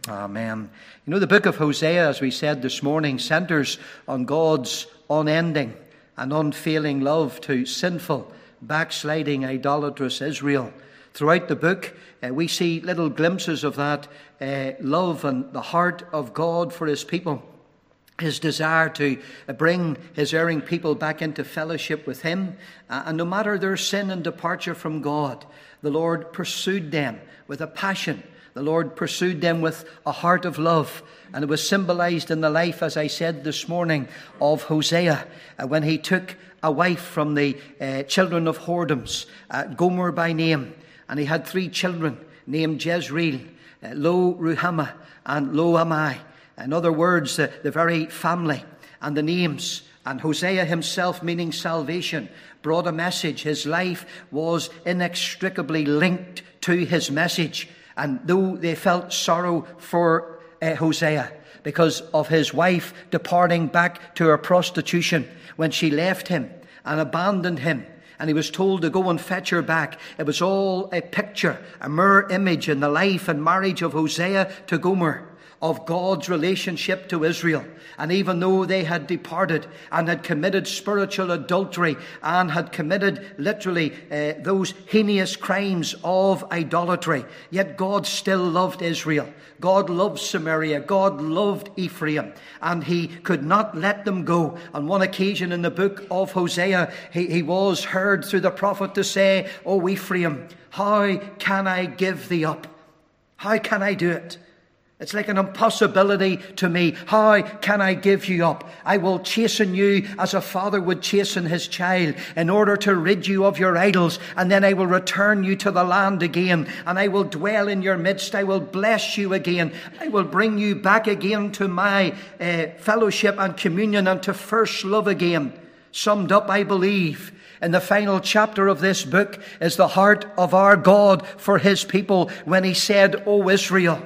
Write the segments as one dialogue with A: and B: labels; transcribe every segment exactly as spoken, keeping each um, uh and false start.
A: Amen. You know, the book of Hosea, as we said this morning, centers on God's unending and unfailing love to sinful, backsliding, idolatrous Israel. Throughout the book, uh, we see little glimpses of that uh, love and the heart of God for his people. His desire to bring his erring people back into fellowship with him. Uh, and no matter their sin and departure from God, the Lord pursued them with a passion. The Lord pursued them with a heart of love. And it was symbolized in the life, as I said this morning, of Hosea, uh, when he took a wife from the uh, children of whoredoms, uh, Gomer by name. And he had three children named Jezreel, uh, Lo Ruhamah, and Lo Ammi. In other words, the, the very family and the names. And Hosea himself, meaning salvation, brought a message. His life was inextricably linked to his message. And though they felt sorrow for uh, Hosea because of his wife departing back to her prostitution when she left him and abandoned him, and he was told to go and fetch her back, it was all a picture, a mirror image in the life and marriage of Hosea to Gomer, of God's relationship to Israel. And even though they had departed and had committed spiritual adultery and had committed literally uh, those heinous crimes of idolatry, yet God still loved Israel. God loved Samaria. God loved Ephraim. And he could not let them go. On one occasion in the book of Hosea, he, he was heard through the prophet to say, "O Ephraim, how can I give thee up? How can I do it? It's like an impossibility to me. How can I give you up? I will chasten you as a father would chasten his child in order to rid you of your idols. And then I will return you to the land again. And I will dwell in your midst. I will bless you again. I will bring you back again to my uh, fellowship and communion and to first love again." Summed up, I believe, in the final chapter of this book is the heart of our God for his people when he said, "O Israel,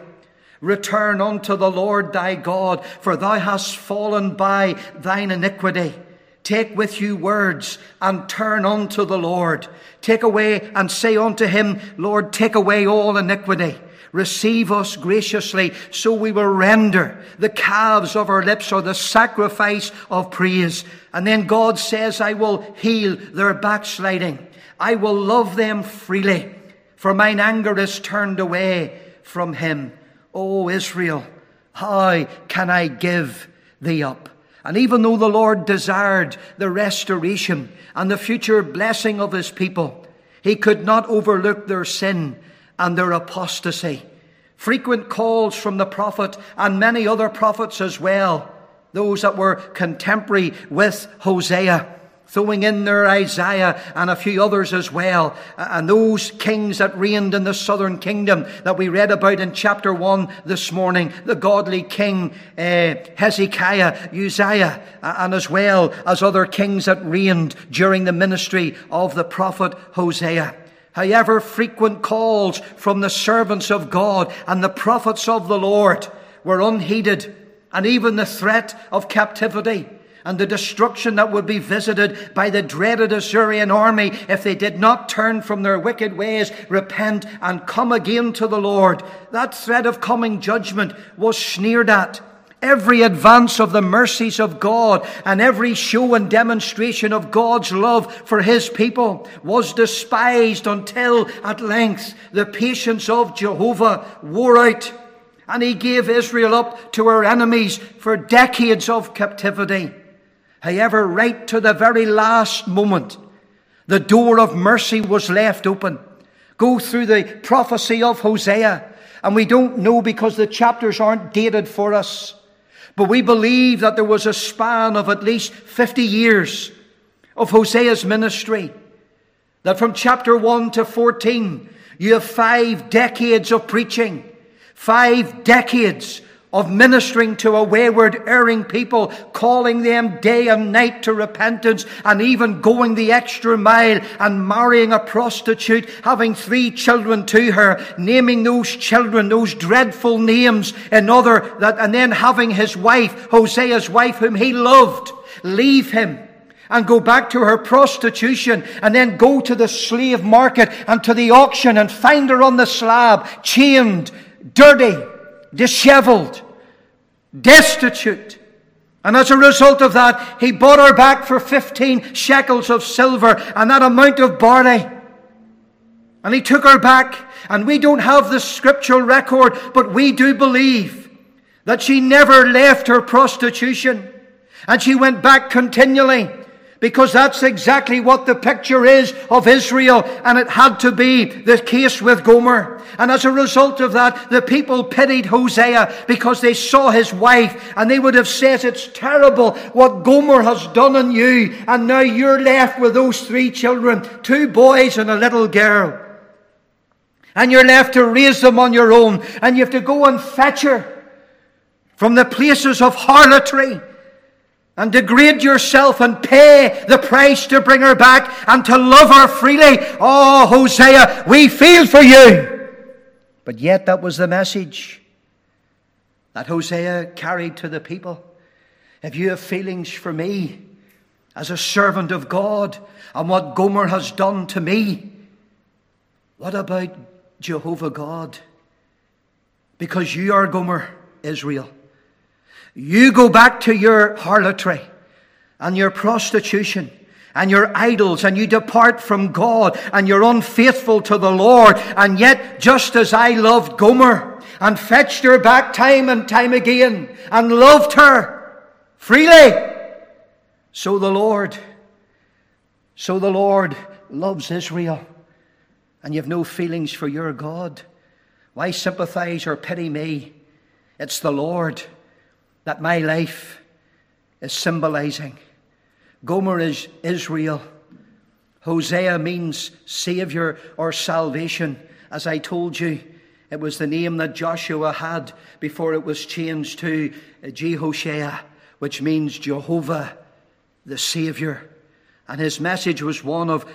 A: return unto the Lord thy God, for thou hast fallen by thine iniquity. Take with you words and turn unto the Lord. Take away and say unto him, Lord, take away all iniquity. Receive us graciously, so we will render the calves of our lips or the sacrifice of praise." And then God says, "I will heal their backsliding. I will love them freely, for mine anger is turned away from him. O Israel, how can I give thee up?" And even though the Lord desired the restoration and the future blessing of his people, he could not overlook their sin and their apostasy. Frequent calls from the prophet and many other prophets as well, those that were contemporary with Hosea, throwing in there Isaiah and a few others as well. And those kings that reigned in the southern kingdom that we read about in chapter one this morning, the godly king uh, Hezekiah, Uzziah, and as well as other kings that reigned during the ministry of the prophet Hosea. However, frequent calls from the servants of God and the prophets of the Lord were unheeded, and even the threat of captivity and the destruction that would be visited by the dreaded Assyrian army if they did not turn from their wicked ways, repent, and come again to the Lord. That threat of coming judgment was sneered at. Every advance of the mercies of God and every show and demonstration of God's love for his people was despised until at length the patience of Jehovah wore out, and he gave Israel up to her enemies for decades of captivity. However, right to the very last moment, the door of mercy was left open. Go through the prophecy of Hosea, and we don't know because the chapters aren't dated for us. But we believe that there was a span of at least fifty years of Hosea's ministry. That from chapter one to fourteen, you have five decades of preaching. Five decades of ministering to a wayward, erring people, calling them day and night to repentance, and even going the extra mile and marrying a prostitute, having three children to her, naming those children those dreadful names, another that, and then having his wife, Hosea's wife, whom he loved, leave him and go back to her prostitution, and then go to the slave market and to the auction and find her on the slab, chained, dirty, disheveled, destitute. And as a result of that, he bought her back for fifteen shekels of silver and that amount of barley. And he took her back. And we don't have the scriptural record, but we do believe that she never left her prostitution. And she went back continually, because that's exactly what the picture is of Israel. And it had to be the case with Gomer. And as a result of that, the people pitied Hosea because they saw his wife. And they would have said, it's terrible what Gomer has done on you. And now you're left with those three children, two boys and a little girl. And you're left to raise them on your own. And you have to go and fetch her from the places of harlotry. And degrade yourself and pay the price to bring her back and to love her freely. Oh, Hosea, we feel for you. But yet that was the message that Hosea carried to the people. If you have feelings for me as a servant of God and what Gomer has done to me, what about Jehovah God? Because you are Gomer, Israel. You go back to your harlotry and your prostitution and your idols, and you depart from God, and you're unfaithful to the Lord. And yet, just as I loved Gomer and fetched her back time and time again and loved her freely, so the Lord, so the Lord loves Israel. And you have no feelings for your God. Why sympathize or pity me? It's the Lord that my life is symbolizing. Gomer is Israel. Hosea means Savior or salvation. As I told you, it was the name that Joshua had before it was changed to Jehoshaphat, which means Jehovah, the Savior. And his message was one of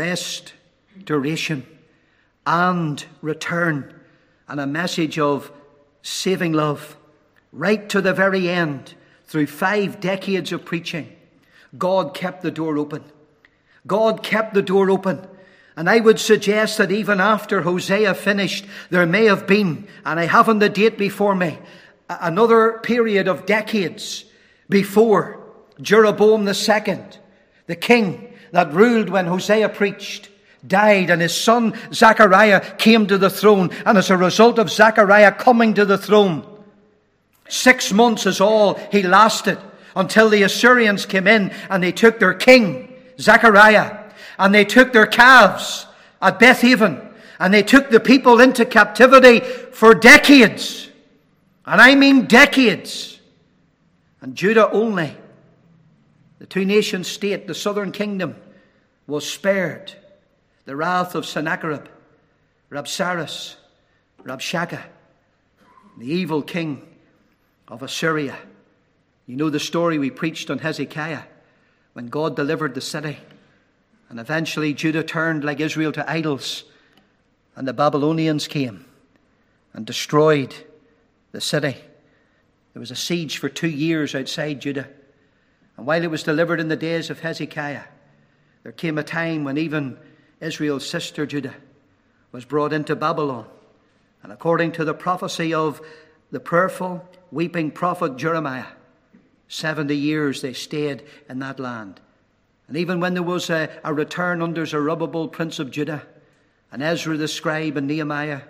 A: restoration and return, and a message of saving love. Right to the very end, through five decades of preaching, God kept the door open. God kept the door open. And I would suggest that even after Hosea finished, there may have been, and I haven't the date before me, another period of decades before Jeroboam the second, the king that ruled when Hosea preached, died, and his son Zechariah came to the throne. And as a result of Zechariah coming to the throne, Six months is all he lasted, until the Assyrians came in and they took their king, Zechariah, and they took their calves at Bethaven, and they took the people into captivity for decades. And I mean decades. And Judah only, the two-nation state, the southern kingdom, was spared the wrath of Sennacherib, Rabsaris, Rabshakeh, the evil king of Assyria. You know the story we preached on Hezekiah, when God delivered the city, and eventually Judah turned like Israel to idols, and the Babylonians came and destroyed the city. There was a siege for two years outside Judah, and while it was delivered in the days of Hezekiah, there came a time when even Israel's sister Judah was brought into Babylon. And according to the prophecy of the prayerful, weeping prophet Jeremiah, seventy years they stayed in that land. And even when there was a, a return under Zerubbabel, prince of Judah, and Ezra the scribe and Nehemiah,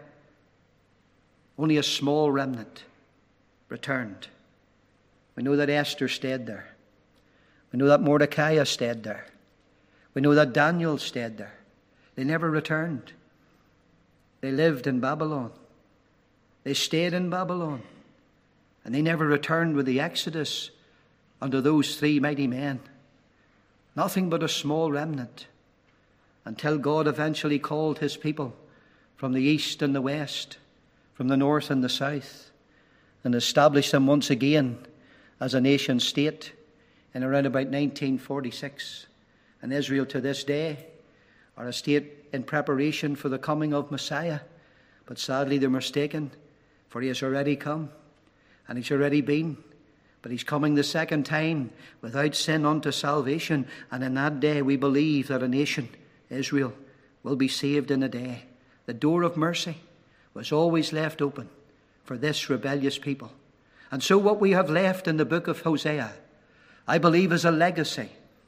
A: only a small remnant returned. We know that Esther stayed there. We know that Mordecai stayed there. We know that Daniel stayed there. They never returned. They lived in Babylon. They stayed in Babylon. And they never returned with the Exodus under those three mighty men. Nothing but a small remnant, until God eventually called his people from the east and the west, from the north and the south, and established them once again as a nation state in around about nineteen forty-six. And Israel to this day are a state in preparation for the coming of Messiah. But sadly they're mistaken, for he has already come, and he's already been. But he's coming the second time without sin unto salvation. And in that day we believe that a nation, Israel, will be saved in a day. The door of mercy was always left open for this rebellious people. And so what we have left in the book of Hosea, I believe, is a legacy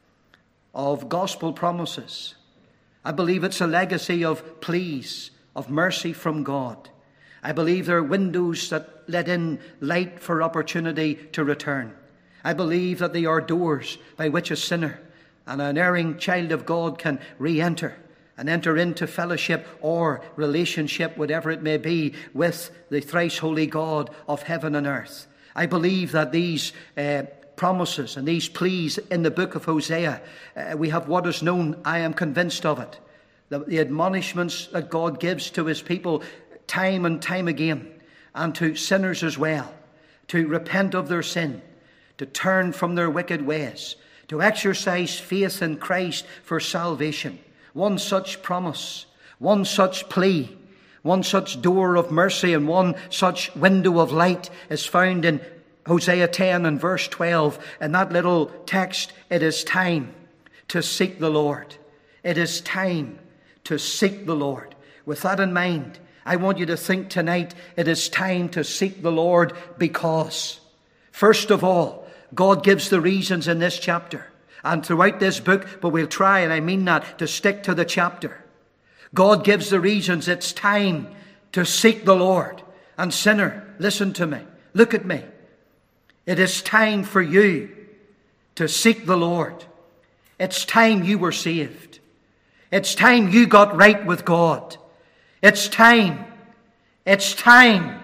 A: of gospel promises. I believe it's a legacy of pleas, of mercy from God. I believe there are windows that let in light for opportunity to return. I believe that they are doors by which a sinner and an erring child of God can re-enter and enter into fellowship or relationship, whatever it may be, with the thrice holy God of heaven and earth. I believe that these uh, promises and these pleas in the book of Hosea, uh, we have what is known, I am convinced of it, the, the admonishments that God gives to his people time and time again, and to sinners as well, to repent of their sin, to turn from their wicked ways, to exercise faith in Christ for salvation. One such promise, one such plea, one such door of mercy, and one such window of light is found in Hosea ten and verse twelve. In that little text, it is time to seek the Lord. It is time to seek the Lord. With that in mind, I want you to think tonight, it is time to seek the Lord because, first of all, God gives the reasons in this chapter and throughout this book, but we'll try, and I mean that, to stick to the chapter. God gives the reasons it's time to seek the Lord. And sinner, listen to me. Look at me. It is time for you to seek the Lord. It's time you were saved. It's time you got right with God. It's time. It's time.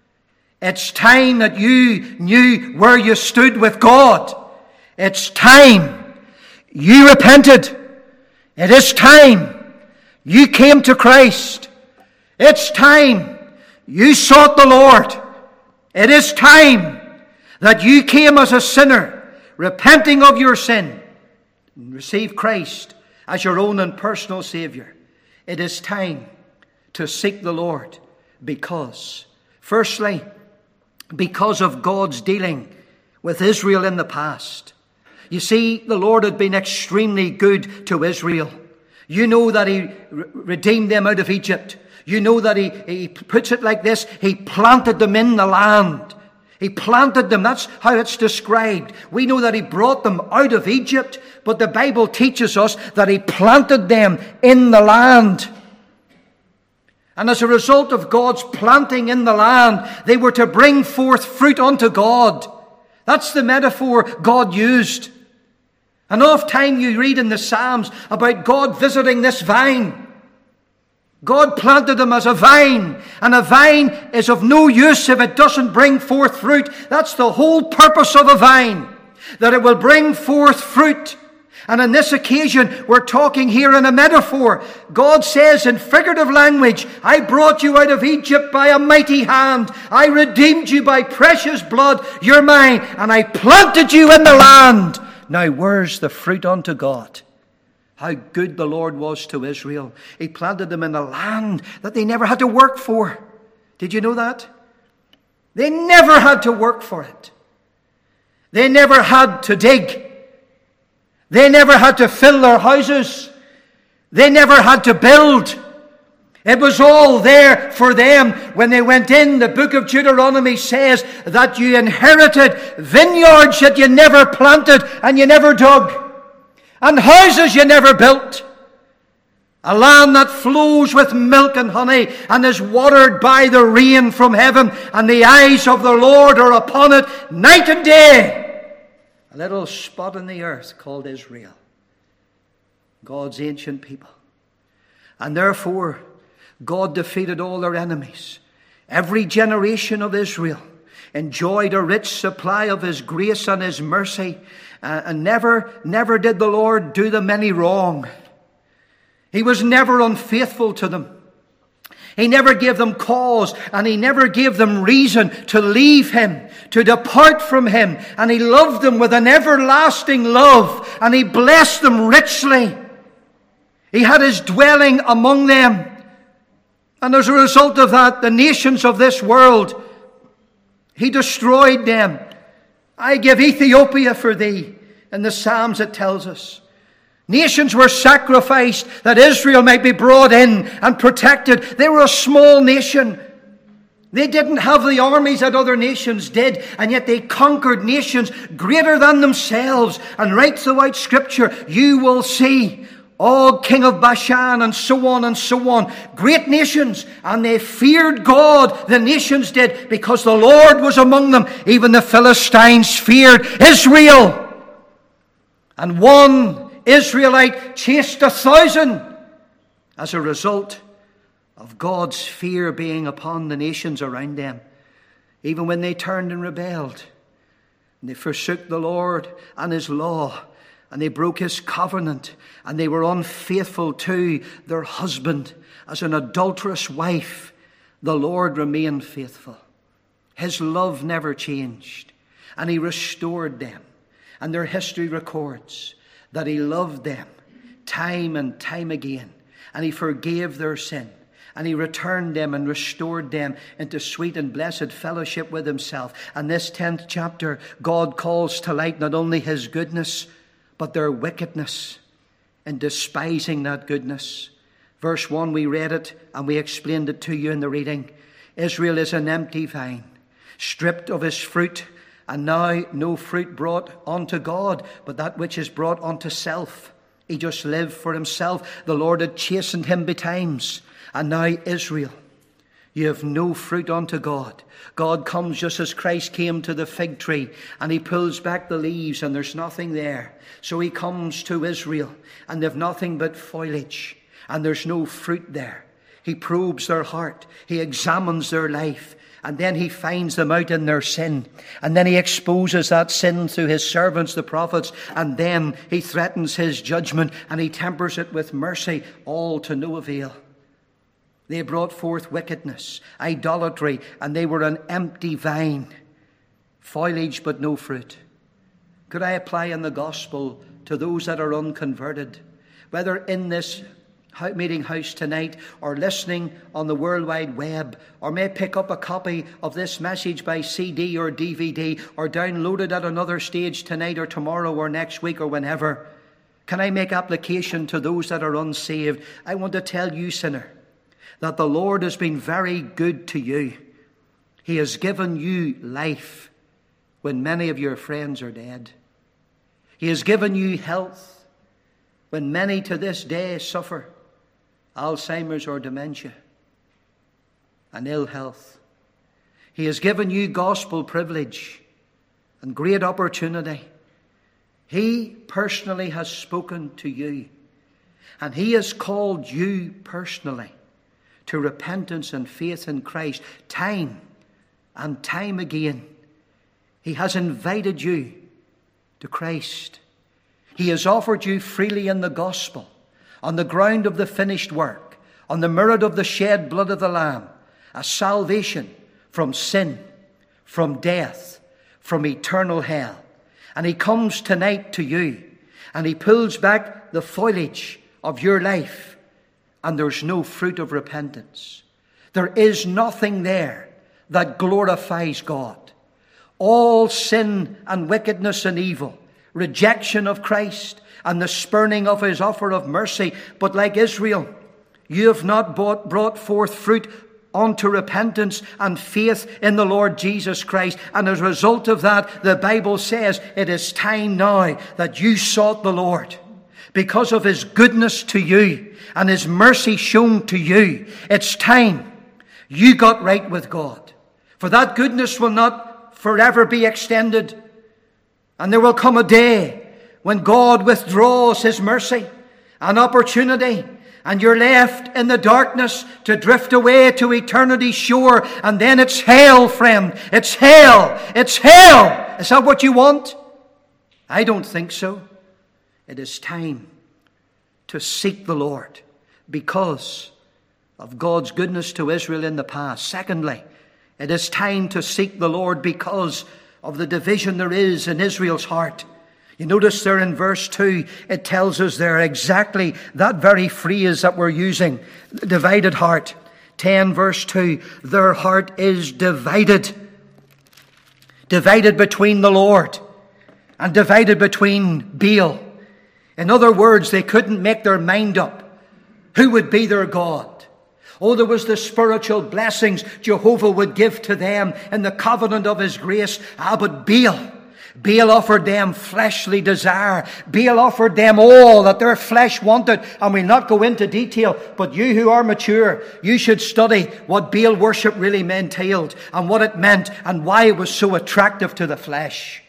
A: It's time that you knew where you stood with God. It's time you repented. It is time you came to Christ. It's time you sought the Lord. It is time that you came as a sinner, repenting of your sin, and received Christ as your own and personal Savior. It is time to seek the Lord because, firstly, because of God's dealing with Israel in the past. You see, the Lord had been extremely good to Israel. You know that He re- redeemed them out of Egypt. You know that he, he puts it like this, He planted them in the land. He planted them. That's how it's described. We know that He brought them out of Egypt, but the Bible teaches us that He planted them in the land. And as a result of God's planting in the land, they were to bring forth fruit unto God. That's the metaphor God used. And oft time you read in the Psalms about God visiting this vine. God planted them as a vine, and a vine is of no use if it doesn't bring forth fruit. That's the whole purpose of a vine, that it will bring forth fruit. And on this occasion, we're talking here in a metaphor. God says in figurative language, I brought you out of Egypt by a mighty hand. I redeemed you by precious blood. You're mine. And I planted you in the land. Now where's the fruit unto God? How good the Lord was to Israel. He planted them in the land that they never had to work for. Did you know that? They never had to work for it. They never had to dig. They never had to fill their houses. They never had to build. It was all there for them. When they went in, the book of Deuteronomy says that you inherited vineyards that you never planted and you never dug, and houses you never built. A land that flows with milk and honey and is watered by the rain from heaven, and the eyes of the Lord are upon it night and day. A little spot in the earth called Israel, God's ancient people. And therefore, God defeated all their enemies. Every generation of Israel enjoyed a rich supply of His grace and His mercy. Uh, and never, never did the Lord do them any wrong. He was never unfaithful to them. He never gave them cause, and He never gave them reason to leave Him, to depart from Him. And He loved them with an everlasting love, and He blessed them richly. He had His dwelling among them. And as a result of that, the nations of this world, He destroyed them. I give Ethiopia for thee. In the Psalms it tells us. Nations were sacrificed that Israel might be brought in and protected. They were a small nation. They didn't have the armies that other nations did, and yet they conquered nations greater than themselves. And right throughout Scripture, you will see Og, king of Bashan, and so on and so on. Great nations, and they feared God, the nations did, because the Lord was among them. Even the Philistines feared Israel. And one Israelite chased a thousand as a result of God's fear being upon the nations around them. Even when they turned and rebelled, and they forsook the Lord and His law, and they broke His covenant, and they were unfaithful to their husband as an adulterous wife, the Lord remained faithful. His love never changed, and He restored them. And their history records that He loved them time and time again, and He forgave their sin, and He returned them and restored them into sweet and blessed fellowship with Himself. And this tenth chapter, God calls to light not only His goodness, but their wickedness in despising that goodness. Verse one, we read it and we explained it to you in the reading. Israel is an empty vine, stripped of his fruit, and now no fruit brought unto God, but that which is brought unto self. He just lived for himself. The Lord had chastened him betimes. And now Israel, you have no fruit unto God. God comes just as Christ came to the fig tree, and He pulls back the leaves and there's nothing there. So He comes to Israel, and they've nothing but foliage, and there's no fruit there. He probes their heart. He examines their life. And then He finds them out in their sin. And then He exposes that sin through His servants, the prophets. And then He threatens His judgment, and He tempers it with mercy, all to no avail. They brought forth wickedness, idolatry, and they were an empty vine. Foliage but no fruit. Could I apply in the gospel to those that are unconverted, whether in this meeting house tonight or listening on the World Wide Web, or may pick up a copy of this message by C D or D V D, or download it at another stage tonight or tomorrow or next week or whenever? Can I make application to those that are unsaved? I want to tell you, sinner, that the Lord has been very good to you. He has given you life when many of your friends are dead. He has given you health when many to this day suffer Alzheimer's or dementia and ill health. He has given you gospel privilege and great opportunity. He personally has spoken to you, and He has called you personally to repentance and faith in Christ. Time and time again, He has invited you to Christ. He has offered you freely in the gospel, on the ground of the finished work, on the merit of the shed blood of the Lamb, a salvation from sin, from death, from eternal hell. And He comes tonight to you, and He pulls back the foliage of your life, and there's no fruit of repentance. There is nothing there that glorifies God. All sin and wickedness and evil, rejection of Christ, and the spurning of His offer of mercy. But like Israel, you have not brought, brought forth fruit unto repentance and faith in the Lord Jesus Christ. And as a result of that, the Bible says it is time now that you sought the Lord. Because of His goodness to you and His mercy shown to you, it's time you got right with God. For that goodness will not forever be extended. And there will come a day when God withdraws His mercy and opportunity, and you're left in the darkness to drift away to eternity's shore. And then it's hell, friend. It's hell. It's hell. Is that what you want? I don't think so. It is time to seek the Lord because of God's goodness to Israel in the past. Secondly, it is time to seek the Lord because of the division there is in Israel's heart. You notice there in verse two, it tells us there exactly that very phrase that we're using, divided heart. ten verse two, their heart is divided. Divided between the Lord and divided between Baal. In other words, they couldn't make their mind up who would be their God. Oh, there was the spiritual blessings Jehovah would give to them in the covenant of his grace. Ah, but Baal, Baal offered them fleshly desire. Baal offered them all that their flesh wanted. And we'll not go into detail, but you who are mature, you should study what Baal worship really entailed and what it meant and why it was so attractive to the flesh.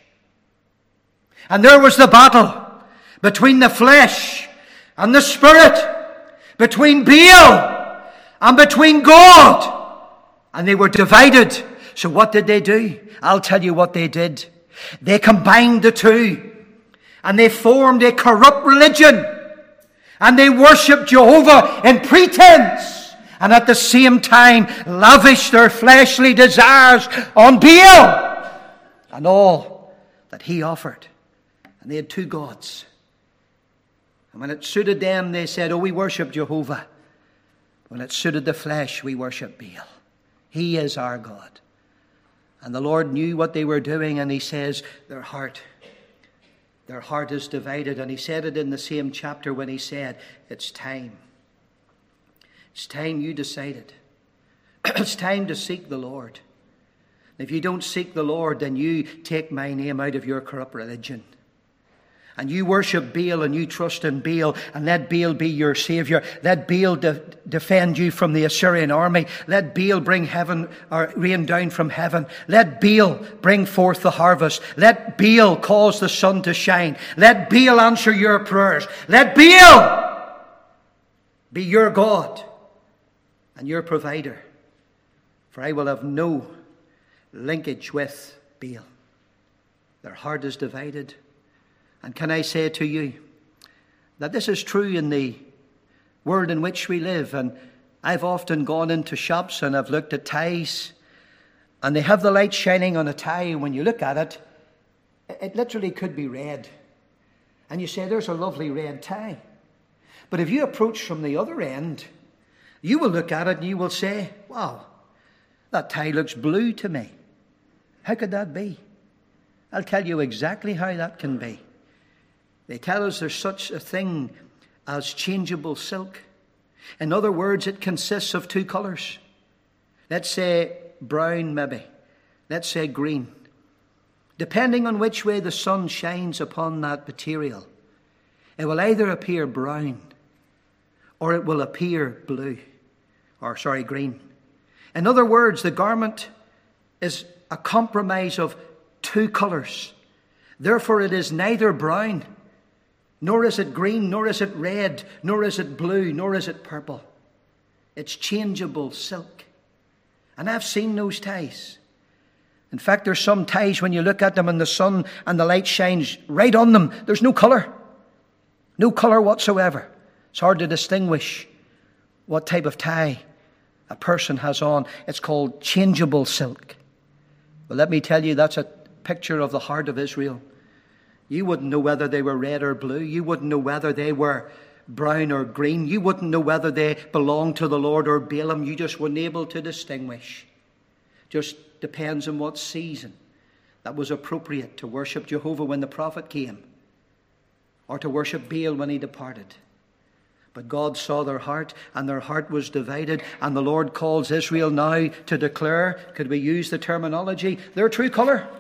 A: And there was the battle between the flesh and the spirit, between Baal and between God. And they were divided. So what did they do? I'll tell you what they did. They combined the two. And they formed a corrupt religion. And they worshipped Jehovah in pretense. And at the same time lavished their fleshly desires on Baal and all that he offered. And they had two gods. And when it suited them, they said, oh, we worship Jehovah. When it suited the flesh, we worship Baal. He is our God. And the Lord knew what they were doing, and he says, their heart, their heart is divided. And he said it in the same chapter when he said, it's time. It's time you decided. It's time to seek the Lord. If you don't seek the Lord, then you take my name out of your corrupt religion. And you worship Baal and you trust in Baal, and let Baal be your Savior. Let Baal de- defend you from the Assyrian army. Let Baal bring heaven or rain down from heaven. Let Baal bring forth the harvest. Let Baal cause the sun to shine. Let Baal answer your prayers. Let Baal be your God and your provider. For I will have no linkage with Baal. Their heart is divided. And can I say to you that this is true in the world in which we live? And I've often gone into shops and I've looked at ties, and they have the light shining on a tie, and when you look at it, it literally could be red. And you say, there's a lovely red tie. But if you approach from the other end, you will look at it and you will say, wow, that tie looks blue to me. How could that be? I'll tell you exactly how that can be. They tell us there's such a thing as changeable silk. In other words, it consists of two colours. Let's say brown maybe. Let's say green. Depending on which way the sun shines upon that material, it will either appear brown or it will appear blue. Or, sorry, green. In other words, the garment is a compromise of two colours. Therefore, it is neither brown, nor is it green, nor is it red, nor is it blue, nor is it purple. It's changeable silk. And I've seen those ties. In fact, there's some ties when you look at them in the sun and the light shines right on them, there's no colour. No colour whatsoever. It's hard to distinguish what type of tie a person has on. It's called changeable silk. Well, let me tell you, that's a picture of the heart of Israel. You wouldn't know whether they were red or blue. You wouldn't know whether they were brown or green. You wouldn't know whether they belonged to the Lord or Balaam. You just weren't able to distinguish. Just depends on what season that was appropriate to worship Jehovah when the prophet came, or to worship Baal when he departed. But God saw their heart, and their heart was divided, and the Lord calls Israel now to declare, could we use the terminology, their true colour.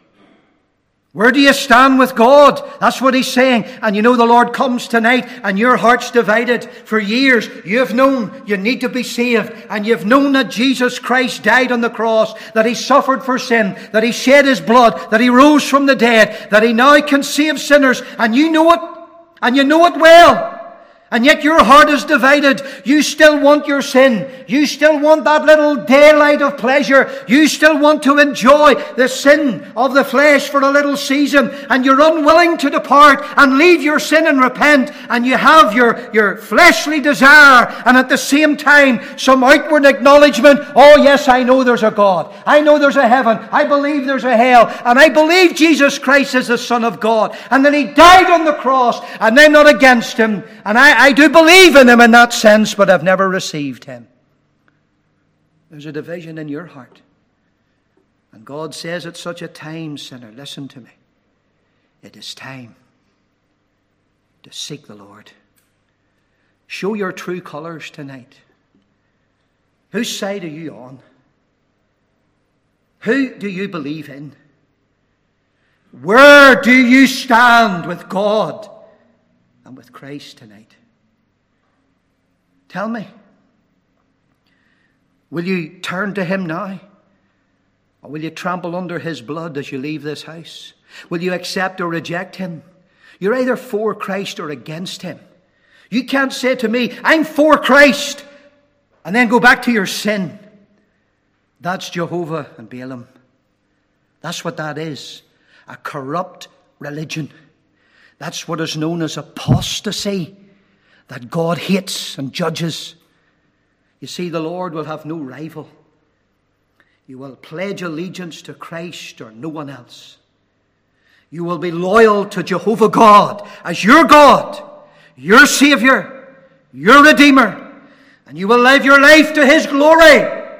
A: Where do you stand with God? That's what he's saying. And you know the Lord comes tonight and your heart's divided. For years you've known you need to be saved. And you've known that Jesus Christ died on the cross. That he suffered for sin. That he shed his blood. That he rose from the dead. That he now can save sinners. And you know it. And you know it well. And yet your heart is divided. You still want your sin. You still want that little daylight of pleasure. You still want to enjoy the sin of the flesh for a little season. And you're unwilling to depart and leave your sin and repent. And you have your, your fleshly desire. And at the same time, some outward acknowledgement. Oh yes, I know there's a God. I know there's a heaven. I believe there's a hell. And I believe Jesus Christ is the Son of God. And that he died on the cross. And I'm not against him. And I, I do believe in him in that sense, but I've never received him. There's a division in your heart. And God says at such a time, sinner, listen to me. It is time to seek the Lord. Show your true colours tonight. Whose side are you on? Who do you believe in? Where do you stand with God and with Christ tonight? Tell me. Will you turn to him now? Or will you trample under his blood as you leave this house? Will you accept or reject him? You're either for Christ or against him. You can't say to me, I'm for Christ, and then go back to your sin. That's Jehovah and Balaam. That's what that is. A corrupt religion. That's what is known as apostasy, that God hates and judges. You see, the Lord will have no rival. You will pledge allegiance to Christ or no one else. You will be loyal to Jehovah God as your God, your Savior, your Redeemer. And you will live your life to his glory.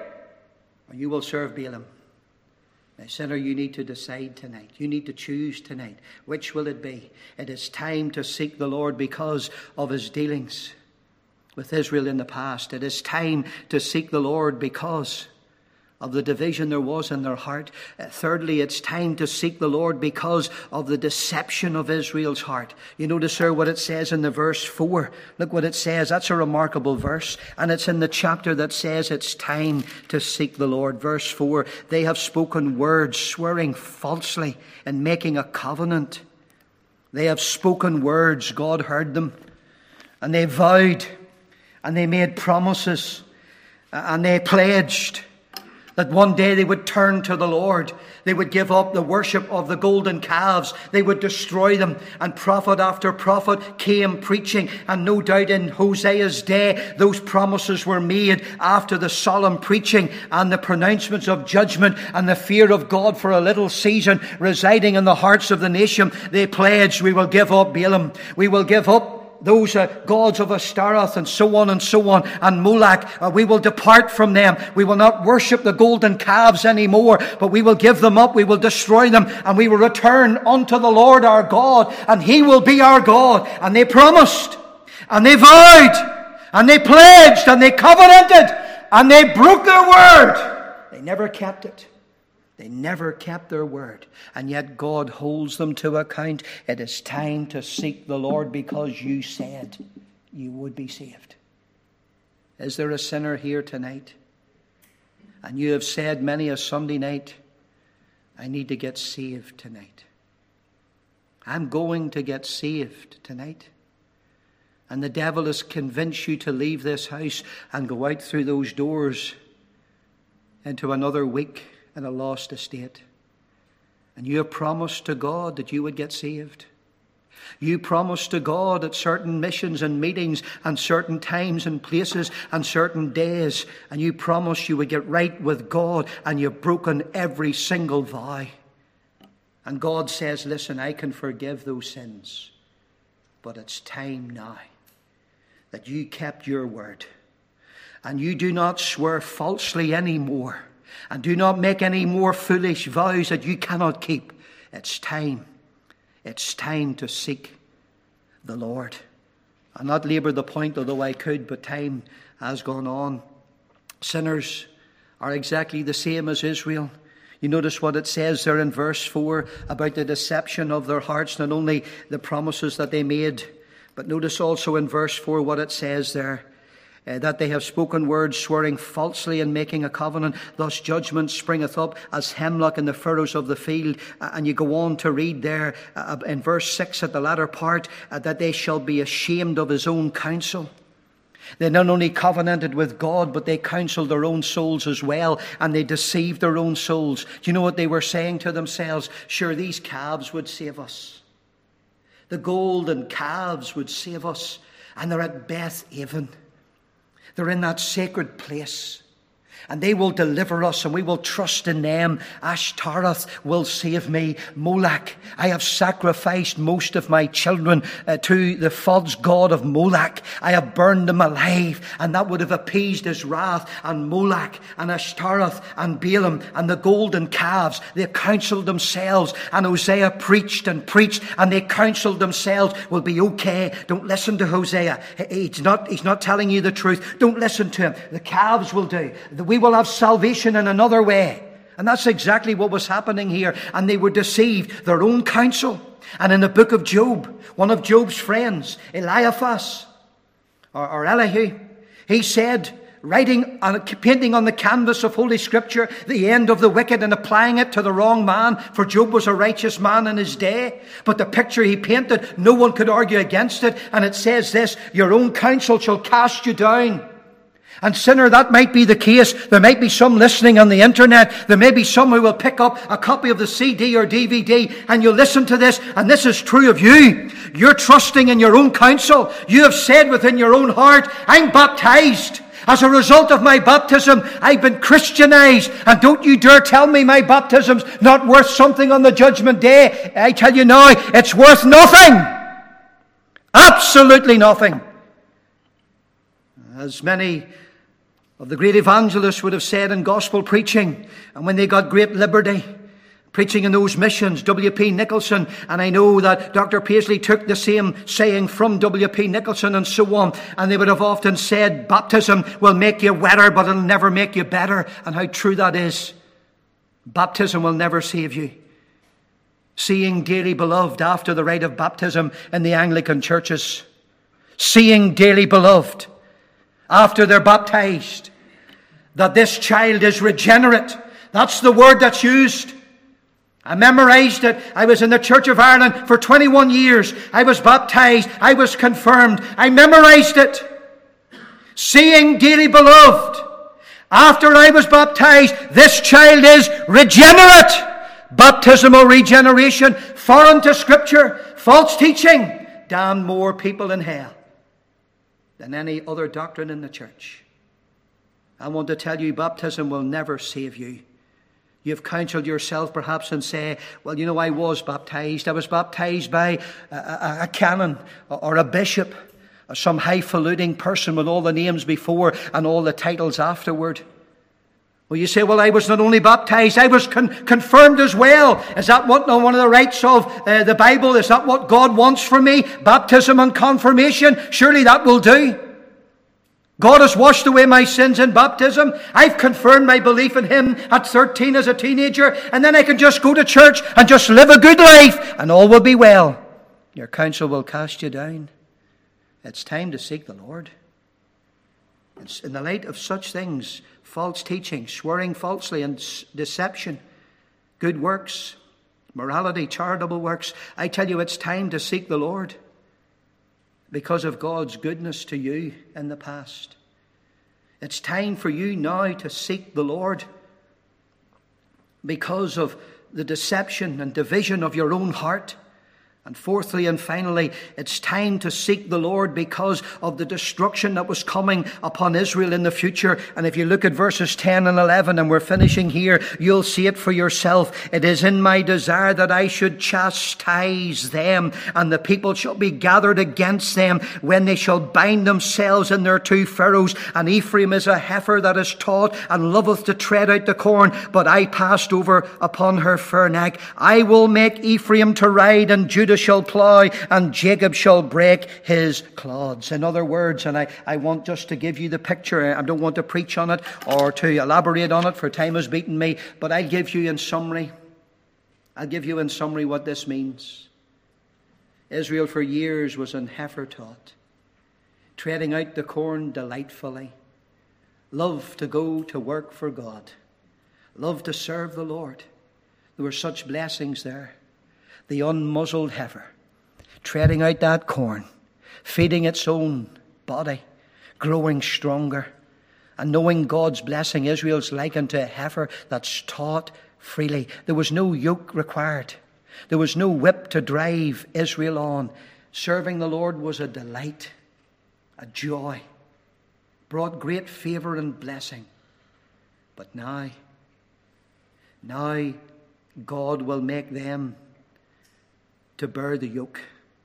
A: Or you will serve Balaam. Now, sinner, you need to decide tonight. You need to choose tonight. Which will it be? It is time to seek the Lord because of his dealings with Israel in the past. It is time to seek the Lord because of the division there was in their heart. Uh, thirdly, it's time to seek the Lord because of the deception of Israel's heart. You notice here what it says in the verse four. Look what it says. That's a remarkable verse. And it's in the chapter that says it's time to seek the Lord. Verse four. They have spoken words, swearing falsely and making a covenant. They have spoken words. God heard them. And they vowed. And they made promises. And they pledged that one day they would turn to the Lord. They would give up the worship of the golden calves. They would destroy them. And prophet after prophet came preaching. And no doubt in Hosea's day, those promises were made after the solemn preaching and the pronouncements of judgment and the fear of God for a little season residing in the hearts of the nation. They pledged, we will give up Balaam. We will give up those uh, gods of Ashtaroth and so on and so on, and Moloch. Uh, we will depart from them. We will not worship the golden calves anymore, but we will give them up. We will destroy them, and we will return unto the Lord our God, and he will be our God. And they promised, and they vowed, and they pledged, and they covenanted, and they broke their word. They never kept it. They never kept their word. And yet God holds them to account. It is time to seek the Lord because you said you would be saved. Is there a sinner here tonight? And you have said many a Sunday night, I need to get saved tonight. I'm going to get saved tonight. And the devil has convinced you to leave this house and go out through those doors into another week in a lost estate. And you have promised to God that you would get saved. You promised to God at certain missions and meetings and certain times and places and certain days. And you promised you would get right with God, and you've broken every single vow. And God says, listen, I can forgive those sins. But it's time now that you kept your word. And you do not swear falsely anymore. And do not make any more foolish vows that you cannot keep. It's time. It's time to seek the Lord. I'll not labour the point, although I could, but time has gone on. Sinners are exactly the same as Israel. You notice what it says there in verse four about the deception of their hearts, not only the promises that they made, but notice also in verse four what it says there. Uh, that they have spoken words, swearing falsely and making a covenant. Thus judgment springeth up as hemlock in the furrows of the field. Uh, and you go on to read there uh, in verse six at the latter part, uh, that they shall be ashamed of his own counsel. They not only covenanted with God, but they counseled their own souls as well, and they deceived their own souls. Do you know what they were saying to themselves? Sure, these calves would save us. The golden calves would save us. And they're at Beth Aven. They're in that sacred place. And they will deliver us, and we will trust in them. Ashtaroth will save me. Moloch, I have sacrificed most of my children uh, to the false god of Moloch. I have burned them alive, and that would have appeased his wrath. And Moloch and Ashtaroth and Balaam and the golden calves, they counseled themselves. And Hosea preached and preached, and they counseled themselves. Will be okay. Don't listen to Hosea. He's not, he's not telling you the truth. Don't listen to him. The calves will do. We will have salvation in another way. And that's exactly what was happening here. And they were deceived. Their own counsel. And in the book of Job, one of Job's friends, Eliphaz, or, or Elihu, he said, writing, and painting on the canvas of Holy Scripture, the end of the wicked and applying it to the wrong man, for Job was a righteous man in his day. But the picture he painted, no one could argue against it. And it says this, your own counsel shall cast you down. And sinner, that might be the case. There might be some listening on the internet. There may be some who will pick up a copy of the C D or D V D and you'll listen to this, and this is true of you. You're trusting in your own counsel. You have said within your own heart, I'm baptized. As a result of my baptism, I've been Christianized. And don't you dare tell me my baptism's not worth something on the judgment day. I tell you now, it's worth nothing. Absolutely nothing. As many of the great evangelists would have said in gospel preaching, and when they got great liberty, preaching in those missions, W P Nicholson, and I know that Doctor Paisley took the same saying from W P Nicholson and so on, and they would have often said, baptism will make you wetter, but it'll never make you better. And how true that is. Baptism will never save you. Seeing dearly beloved after the rite of baptism in the Anglican churches. Seeing dearly beloved after they're baptized, that this child is regenerate. That's the word that's used. I memorized it. I was in the Church of Ireland for twenty-one years. I was baptized. I was confirmed. I memorized it. Seeing dearly beloved, after I was baptized, this child is regenerate. Baptismal regeneration, foreign to Scripture, false teaching, damn more people in hell than any other doctrine in the church. I want to tell you, baptism will never save you. You've counseled yourself perhaps and say, well, you know, I was baptized. I was baptized by a, a, a canon or a bishop or some highfalutin person with all the names before and all the titles afterward. Well, you say, well, I was not only baptized, I was con- confirmed as well. Is that what no, one of the rites of uh, the Bible? Is that what God wants from me? Baptism and confirmation? Surely that will do. God has washed away my sins in baptism. I've confirmed my belief in Him at thirteen as a teenager. And then I can just go to church and just live a good life and all will be well. Your counsel will cast you down. It's time to seek the Lord. It's in the light of such things, false teaching, swearing falsely and deception, good works, morality, charitable works. I tell you, it's time to seek the Lord. Because of God's goodness to you in the past. It's time for you now to seek the Lord because of the deception and division of your own heart. And fourthly and finally, it's time to seek the Lord because of the destruction that was coming upon Israel in the future. And if you look at verses ten and eleven, and we're finishing here, you'll see it for yourself. It is in my desire that I should chastise them, and the people shall be gathered against them when they shall bind themselves in their two furrows. And Ephraim is a heifer that is taught and loveth to tread out the corn, but I passed over upon her fair neck. I will make Ephraim to ride, and Judah shall plow, and Jacob shall break his clods. In other words, and I, I want just to give you the picture. I don't want to preach on it or to elaborate on it, for time has beaten me, but I'll give you in summary. I'll give you in summary what this means. Israel for years was an heifer taught, treading out the corn delightfully, loved to go to work for God, loved to serve the Lord. There were such blessings there. The unmuzzled heifer, treading out that corn, feeding its own body, growing stronger, and knowing God's blessing. Israel's likened to a heifer that's taught freely. There was no yoke required. There was no whip to drive Israel on. Serving the Lord was a delight, a joy, brought great favor and blessing. But now, now God will make them to bear the yoke.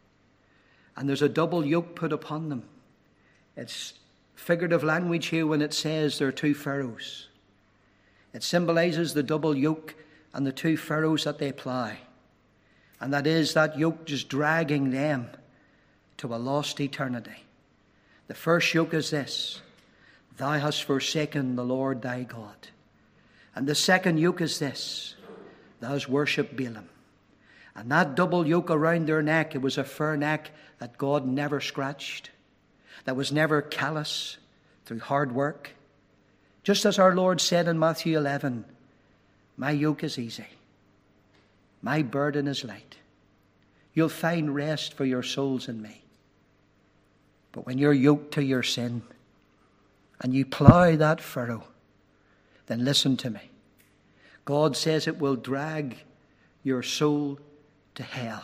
A: And there's a double yoke put upon them. It's figurative language here when it says there are two furrows. It symbolizes the double yoke and the two furrows that they ply. And that is that yoke just dragging them to a lost eternity. The first yoke is this: thou hast forsaken the Lord thy God. And the second yoke is this: thou hast worshipped Balaam. And that double yoke around their neck, it was a fur neck that God never scratched, that was never callous through hard work. Just as our Lord said in Matthew eleven, my yoke is easy, my burden is light. You'll find rest for your souls in me. But when you're yoked to your sin and you plough that furrow, then listen to me. God says it will drag your soul to hell.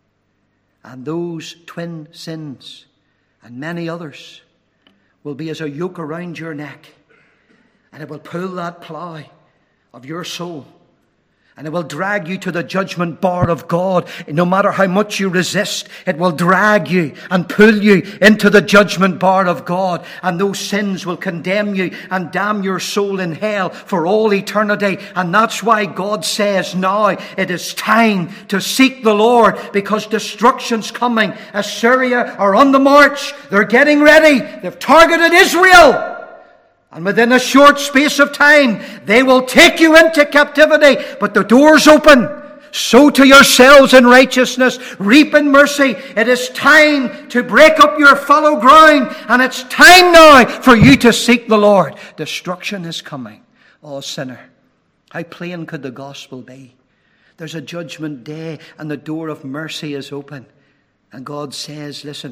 A: And those twin sins and many others will be as a yoke around your neck, and it will pull that plough of your soul, and it will drag you to the judgment bar of God. No matter how much you resist, it will drag you and pull you into the judgment bar of God. And those sins will condemn you and damn your soul in hell for all eternity. And that's why God says now it is time to seek the Lord, because destruction's coming. Assyria are on the march. They're getting ready. They've targeted Israel. And within a short space of time, they will take you into captivity. But the door's open. Sow to yourselves in righteousness. Reap in mercy. It is time to break up your fallow ground. And it's time now for you to seek the Lord. Destruction is coming. Oh, sinner, how plain could the gospel be? There's a judgment day and the door of mercy is open. And God says, listen,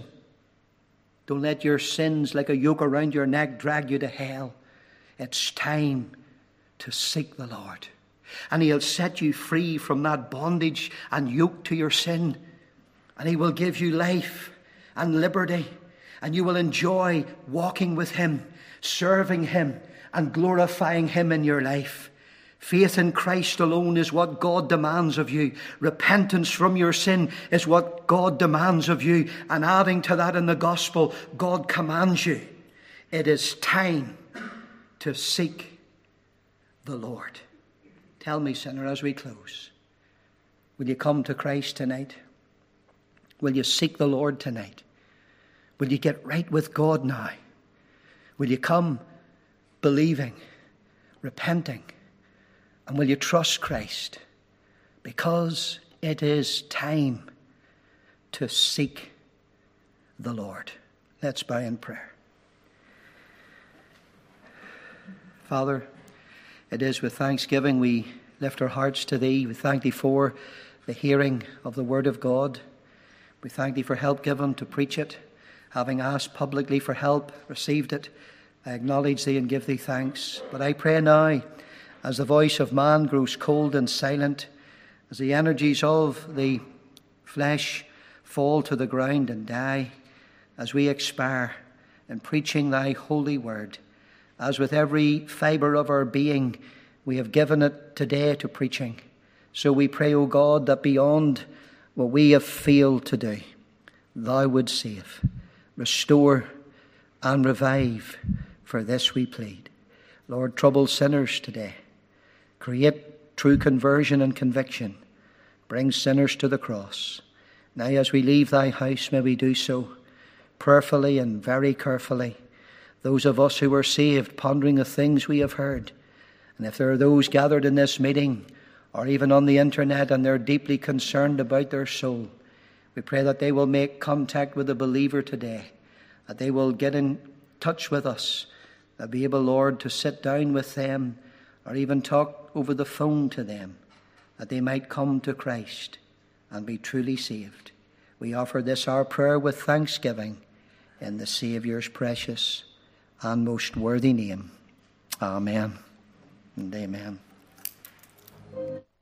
A: don't let your sins like a yoke around your neck drag you to hell. It's time to seek the Lord. And He'll set you free from that bondage and yoke to your sin. And He will give you life and liberty. And you will enjoy walking with Him, serving Him, and glorifying Him in your life. Faith in Christ alone is what God demands of you. Repentance from your sin is what God demands of you. And adding to that in the gospel, God commands you. It is time to seek the Lord. Tell me, sinner, as we close, will you come to Christ tonight? Will you seek the Lord tonight? Will you get right with God now? Will you come believing, repenting? And will you trust Christ? Because it is time to seek the Lord. Let's bow in prayer. Father, it is with thanksgiving we lift our hearts to Thee. We thank Thee for the hearing of the Word of God. We thank Thee for help given to preach it. Having asked publicly for help, received it. I acknowledge Thee and give Thee thanks. But I pray now, as the voice of man grows cold and silent, as the energies of the flesh fall to the ground and die, as we expire in preaching Thy holy word, as with every fibre of our being we have given it today to preaching, so we pray, O God, that beyond what we have failed to do, Thou would save, restore and revive. For this we plead. Lord, trouble sinners today. Create true conversion and conviction. Bring sinners to the cross. Now as we leave Thy house, may we do so prayerfully and very carefully. Those of us who are saved, pondering the things we have heard. And if there are those gathered in this meeting, or even on the internet, and they're deeply concerned about their soul, we pray that they will make contact with the believer today, that they will get in touch with us, that be able, Lord, to sit down with them, or even talk over the phone to them, that they might come to Christ and be truly saved. We offer this our prayer with thanksgiving in the Saviour's precious and most worthy name. Amen and amen.